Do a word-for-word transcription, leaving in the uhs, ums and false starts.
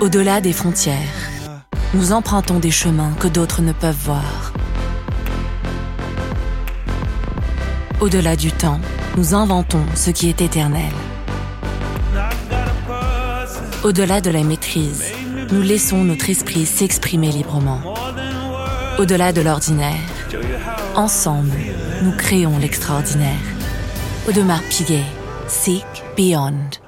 Au-delà des frontières, nous empruntons des chemins que d'autres ne peuvent voir. Au-delà du temps, nous inventons ce qui est éternel. Au-delà de la maîtrise, nous laissons notre esprit s'exprimer librement. Au-delà de l'ordinaire, ensemble, nous créons l'extraordinaire. Audemars Piguet, Seek Beyond.